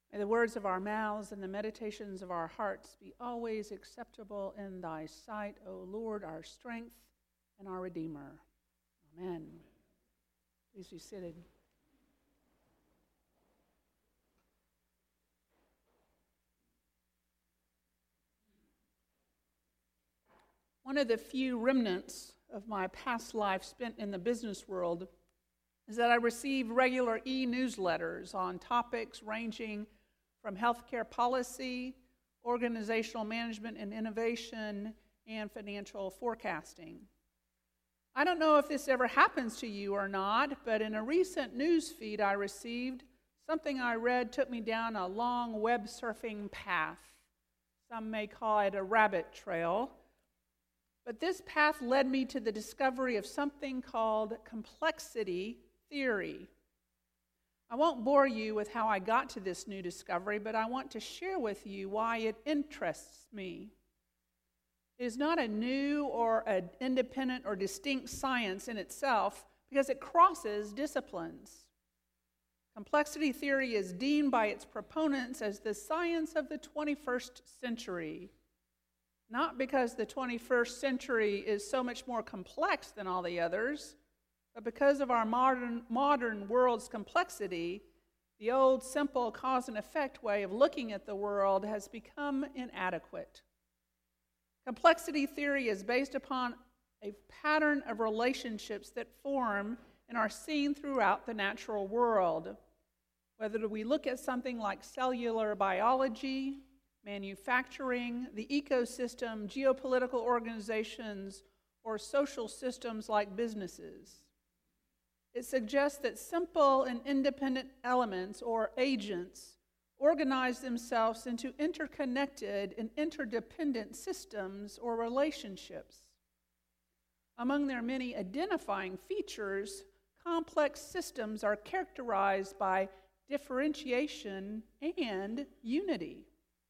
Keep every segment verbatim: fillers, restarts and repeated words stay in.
May the words of our mouths and the meditations of our hearts be always acceptable in thy sight, O Lord, our strength and our Redeemer. Amen. Please be seated. One of the few remnants of my past life spent in the business world is that I receive regular e-newsletters on topics ranging from healthcare policy, organizational management and innovation, and financial forecasting. I don't know if this ever happens to you or not, but in a recent news feed I received, something I read took me down a long web surfing path. Some may call it a rabbit trail. But this path led me to the discovery of something called complexity theory. I won't bore you with how I got to this new discovery, but I want to share with you why it interests me. It is not a new or an independent or distinct science in itself because it crosses disciplines. Complexity theory is deemed by its proponents as the science of the twenty-first century. Not because the twenty-first century is so much more complex than all the others, but because of our modern, modern world's complexity, the old simple cause and effect way of looking at the world has become inadequate. Complexity theory is based upon a pattern of relationships that form and are seen throughout the natural world. Whether we look at something like cellular biology, manufacturing, the ecosystem, geopolitical organizations, or social systems like businesses. It suggests that simple and independent elements or agents organize themselves into interconnected and interdependent systems or relationships. Among their many identifying features, complex systems are characterized by differentiation and unity.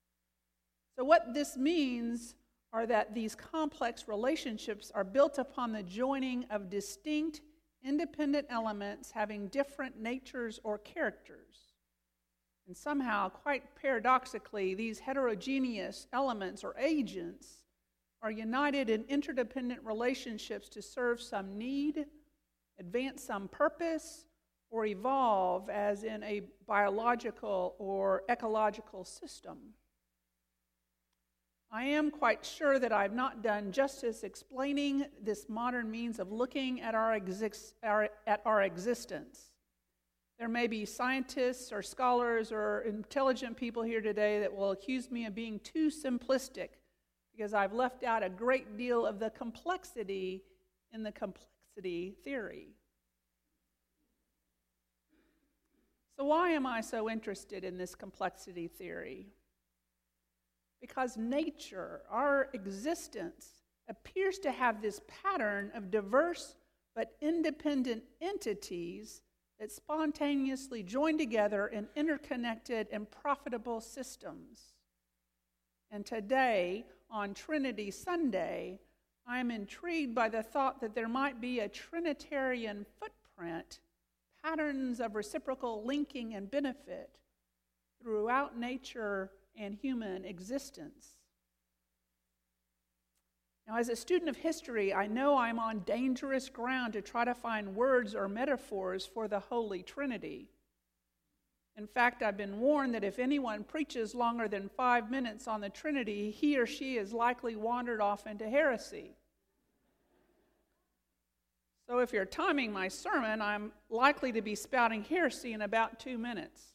So what this means are that these complex relationships are built upon the joining of distinct, independent elements having different natures or characters. And somehow, quite paradoxically, these heterogeneous elements or agents are united in interdependent relationships to serve some need, advance some purpose, or evolve as in a biological or ecological system. I am quite sure that I've not done justice explaining this modern means of looking at our, exist, our, at our existence. There may be scientists or scholars or intelligent people here today that will accuse me of being too simplistic because I've left out a great deal of the complexity in the complexity theory. So why am I so interested in this complexity theory? Because nature, our existence, appears to have this pattern of diverse but independent entities that spontaneously join together in interconnected and profitable systems. And today, on Trinity Sunday, I am intrigued by the thought that there might be a Trinitarian footprint, patterns of reciprocal linking and benefit throughout nature and human existence. Now, as a student of history, I know I'm on dangerous ground to try to find words or metaphors for the Holy Trinity. In fact, I've been warned that if anyone preaches longer than five minutes on the Trinity, he or she is likely wandered off into heresy. So if you're timing my sermon, I'm likely to be spouting heresy in about two minutes.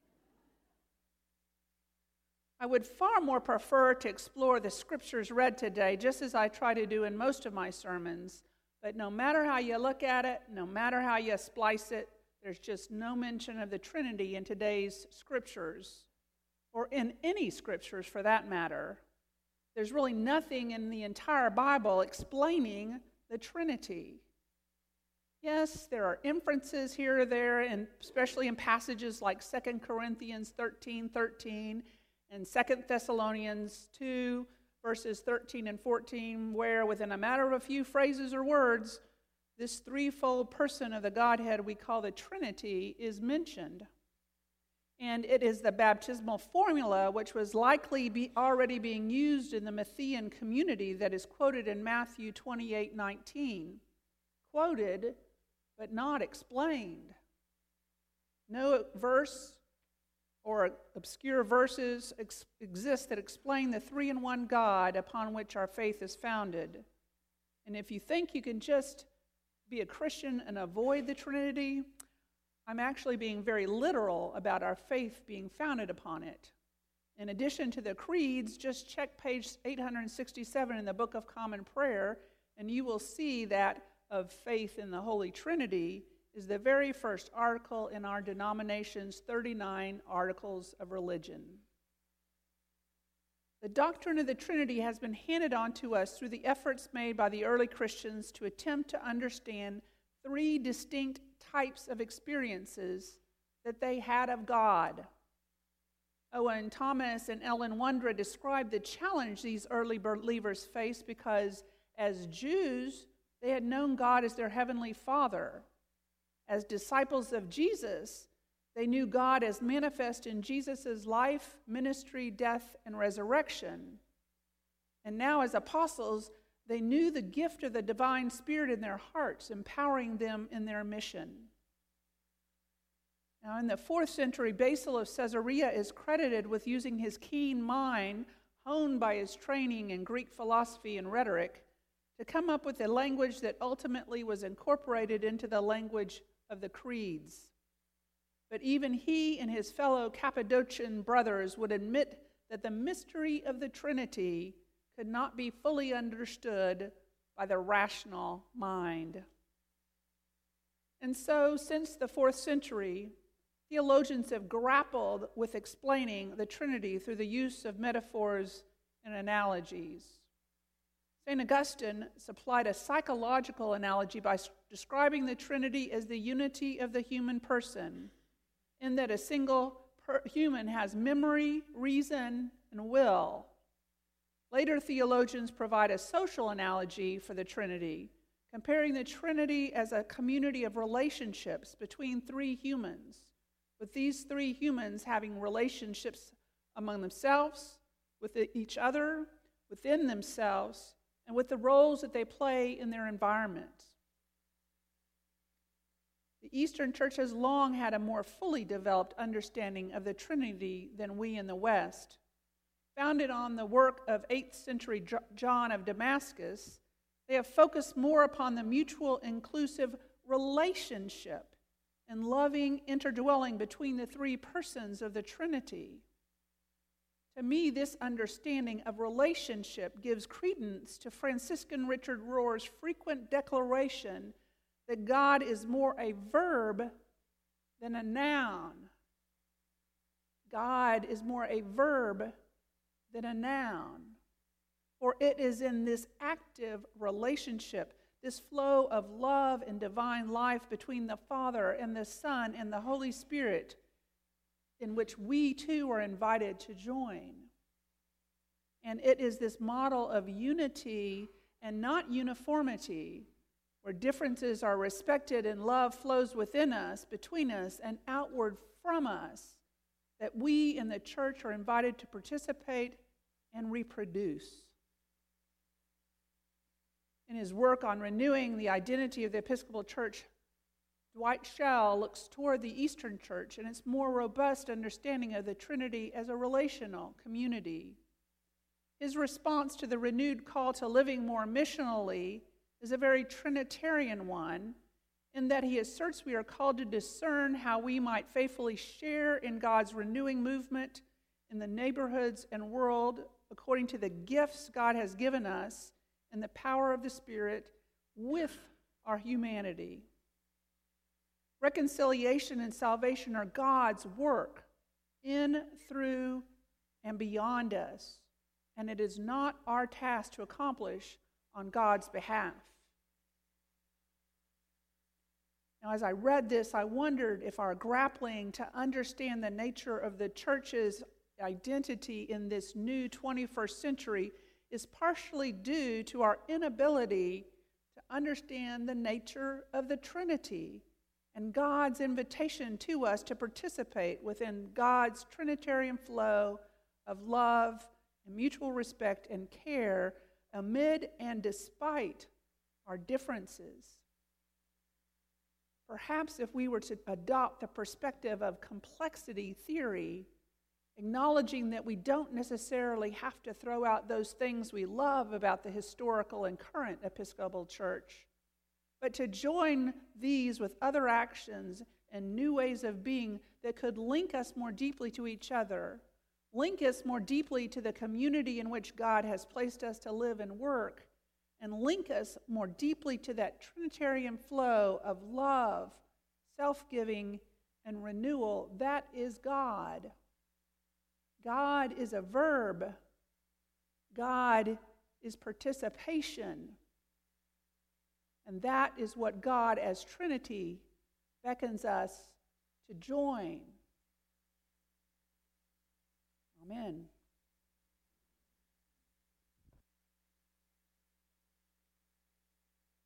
I would far more prefer to explore the scriptures read today, just as I try to do in most of my sermons. But no matter how you look at it, no matter how you splice it, there's just no mention of the Trinity in today's scriptures, or in any scriptures for that matter. There's really nothing in the entire Bible explaining the Trinity. Yes, there are inferences here or there, and especially in passages like Second Corinthians thirteen thirteen and Second Thessalonians two, verses thirteen and fourteen, where within a matter of a few phrases or words, this threefold person of the Godhead we call the Trinity is mentioned. And it is the baptismal formula which was likely be already being used in the Matthean community that is quoted in Matthew twenty-eight nineteen. Quoted, but not explained. No verse or obscure verses ex- exist that explain the three-in-one God upon which our faith is founded. And if you think you can just be a Christian and avoid the Trinity, I'm actually being very literal about our faith being founded upon it. In addition to the creeds, just check page eight hundred sixty-seven in the Book of Common Prayer, and you will see that of faith in the Holy Trinity is the very first article in our denomination's thirty-nine articles of religion. The doctrine of the Trinity has been handed on to us through the efforts made by the early Christians to attempt to understand three distinct types of experiences that they had of God. Owen Thomas and Ellen Wondra described the challenge these early believers faced because, as Jews, they had known God as their heavenly Father. As disciples of Jesus, they knew God as manifest in Jesus' life, ministry, death, and resurrection. And now, as apostles, they knew the gift of the divine Spirit in their hearts, empowering them in their mission. Now, in the fourth century, Basil of Caesarea is credited with using his keen mind, honed by his training in Greek philosophy and rhetoric, to come up with a language that ultimately was incorporated into the language of the creeds. But even he and his fellow Cappadocian brothers would admit that the mystery of the Trinity could not be fully understood by the rational mind. And so, since the fourth century, theologians have grappled with explaining the Trinity through the use of metaphors and analogies. Saint Augustine supplied a psychological analogy by describing the Trinity as the unity of the human person, in that a single per- human has memory, reason, and will. Later theologians provide a social analogy for the Trinity, comparing the Trinity as a community of relationships between three humans, with these three humans having relationships among themselves, with each other, within themselves, and with the roles that they play in their environment. The Eastern Church has long had a more fully developed understanding of the Trinity than we in the West. Founded on the work of eighth century John of Damascus, they have focused more upon the mutual inclusive relationship and loving interdwelling between the three persons of the Trinity. To me, this understanding of relationship gives credence to Franciscan Richard Rohr's frequent declaration that God is more a verb than a noun. God is more a verb than a noun. For it is in this active relationship, this flow of love and divine life between the Father and the Son and the Holy Spirit, in which we too are invited to join. And it is this model of unity and not uniformity, where differences are respected and love flows within us, between us, and outward from us, that we in the church are invited to participate and reproduce. In his work on renewing the identity of the Episcopal Church, Dwight Schell looks toward the Eastern Church and its more robust understanding of the Trinity as a relational community. His response to the renewed call to living more missionally is a very Trinitarian one, in that he asserts we are called to discern how we might faithfully share in God's renewing movement in the neighborhoods and world according to the gifts God has given us and the power of the Spirit with our humanity. Reconciliation and salvation are God's work in, through, and beyond us, and it is not our task to accomplish on God's behalf. Now, as I read this, I wondered if our grappling to understand the nature of the church's identity in this new twenty-first century is partially due to our inability to understand the nature of the Trinity and God's invitation to us to participate within God's Trinitarian flow of love and mutual respect and care amid and despite our differences. Perhaps if we were to adopt the perspective of complexity theory, acknowledging that we don't necessarily have to throw out those things we love about the historical and current Episcopal Church, but to join these with other actions and new ways of being that could link us more deeply to each other, link us more deeply to the community in which God has placed us to live and work, and link us more deeply to that Trinitarian flow of love, self-giving, and renewal. That is God. God is a verb. God is participation. And that is what God as Trinity beckons us to join. Amen.